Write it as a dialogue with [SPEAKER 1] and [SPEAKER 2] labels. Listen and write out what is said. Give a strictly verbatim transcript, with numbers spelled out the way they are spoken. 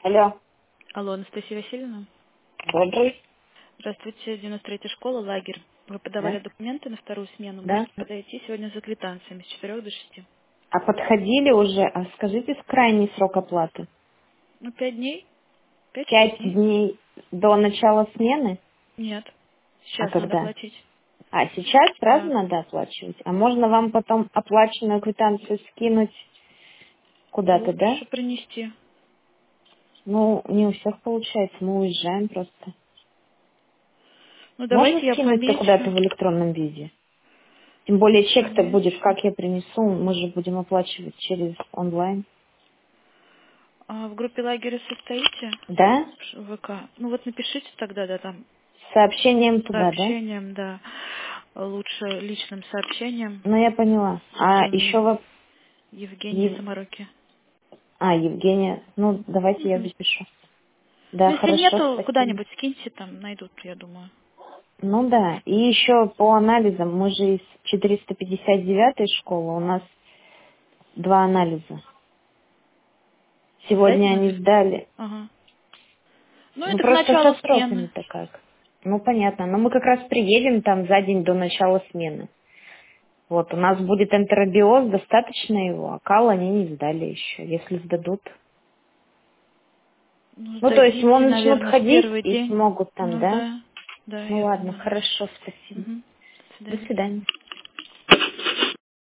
[SPEAKER 1] Алло.
[SPEAKER 2] Алло, Анастасия Васильевна.
[SPEAKER 1] Добрый.
[SPEAKER 2] Здравствуйте, девяносто третья школа, лагерь. Вы подавали
[SPEAKER 1] Да?
[SPEAKER 2] документы на вторую смену.
[SPEAKER 1] Да.
[SPEAKER 2] Можете подойти сегодня за квитанциями с четырёх до шести.
[SPEAKER 1] А подходили уже? А скажите, с крайний срок оплаты?
[SPEAKER 2] Ну, пять дней? Пять-шесть
[SPEAKER 1] Пять
[SPEAKER 2] дней?
[SPEAKER 1] дней до начала смены?
[SPEAKER 2] Нет.
[SPEAKER 1] А
[SPEAKER 2] Сейчас надо
[SPEAKER 1] когда?
[SPEAKER 2] платить.
[SPEAKER 1] А сейчас сразу
[SPEAKER 2] Да.
[SPEAKER 1] надо оплачивать? А можно вам потом оплаченную квитанцию скинуть куда-то, да?
[SPEAKER 2] Лучше принести.
[SPEAKER 1] Ну, не у всех получается, мы уезжаем просто.
[SPEAKER 2] Ну,
[SPEAKER 1] Можно
[SPEAKER 2] давайте я
[SPEAKER 1] скинуть-то куда-то
[SPEAKER 2] помечу.
[SPEAKER 1] в электронном виде? Тем более чек-то будет,
[SPEAKER 2] Помечу.
[SPEAKER 1] как я принесу, мы же будем оплачивать через онлайн.
[SPEAKER 2] А в группе лагеря состоите?
[SPEAKER 1] Да?
[SPEAKER 2] В ВК. Ну, вот напишите тогда, да, там,
[SPEAKER 1] С сообщением туда, да?
[SPEAKER 2] сообщением, да. Лучше личным сообщением.
[SPEAKER 1] Ну, я поняла. А еще
[SPEAKER 2] М,
[SPEAKER 1] вопрос.
[SPEAKER 2] Евгения
[SPEAKER 1] Ев-
[SPEAKER 2] Самароки.
[SPEAKER 1] А, Евгения. Ну, давайте я
[SPEAKER 2] Мгм.
[SPEAKER 1] запишу. Да,
[SPEAKER 2] Ну, если
[SPEAKER 1] хорошо,
[SPEAKER 2] нету,
[SPEAKER 1] спасибо.
[SPEAKER 2] куда-нибудь скиньте, там найдут, я думаю.
[SPEAKER 1] Ну да, и еще по анализам. Мы же из четыреста пятьдесят девятой школы, у нас два анализа. Сегодня
[SPEAKER 2] Обязательно?
[SPEAKER 1] они сдали.
[SPEAKER 2] Ага. Ну,
[SPEAKER 1] Ну,
[SPEAKER 2] это к
[SPEAKER 1] просто со
[SPEAKER 2] началу смены.
[SPEAKER 1] сроками-то как. Ну, понятно. Но мы как раз приедем там за день до начала смены. Вот, у нас будет энтеробиоз, достаточно его, а кал они не сдали еще. Если сдадут.
[SPEAKER 2] Ну,
[SPEAKER 1] Ну, то есть
[SPEAKER 2] сдадите,
[SPEAKER 1] вон начнут
[SPEAKER 2] наверное, в
[SPEAKER 1] ходить
[SPEAKER 2] первый
[SPEAKER 1] и
[SPEAKER 2] день.
[SPEAKER 1] смогут там,
[SPEAKER 2] Ну
[SPEAKER 1] да?
[SPEAKER 2] да, да,
[SPEAKER 1] Ну
[SPEAKER 2] я
[SPEAKER 1] ладно,
[SPEAKER 2] думаю, да.
[SPEAKER 1] хорошо, спасибо.
[SPEAKER 2] Угу. До
[SPEAKER 1] До
[SPEAKER 2] свидания.
[SPEAKER 1] свидания.